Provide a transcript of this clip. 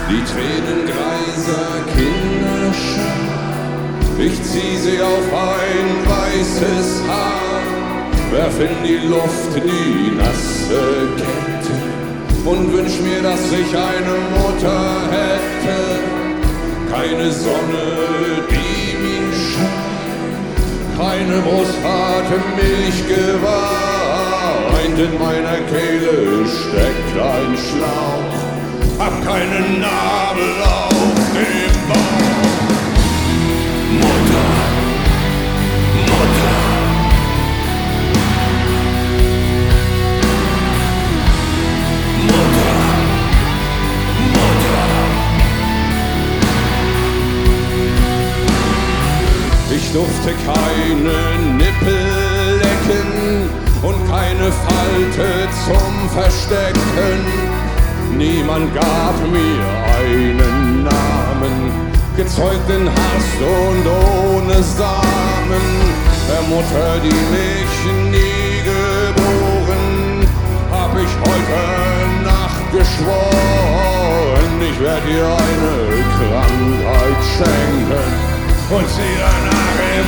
Die Tränen greiser Kinderschar, ich zieh sie auf ein weißes Haar, werf in die Luft die nasse Kette und wünsch mir, dass ich eine Mutter hätte. Keine Sonne, die mich scheint, keine Brust hatte Milch geweint, in meiner Kehle steckt ein Schlauch, hab keinen Nabel auf dem Bauch. Mutter, Mutter, Mutter, Mutter. Ich durfte keine Nippel lecken und keine Falte zum Verstecken. Niemand gab mir einen Namen, gezeugt in Hast und ohne Samen. Der Mutter, die mich nie geboren, hab ich heute Nacht geschworen, ich werd ihr eine Krankheit schenken und sie danach im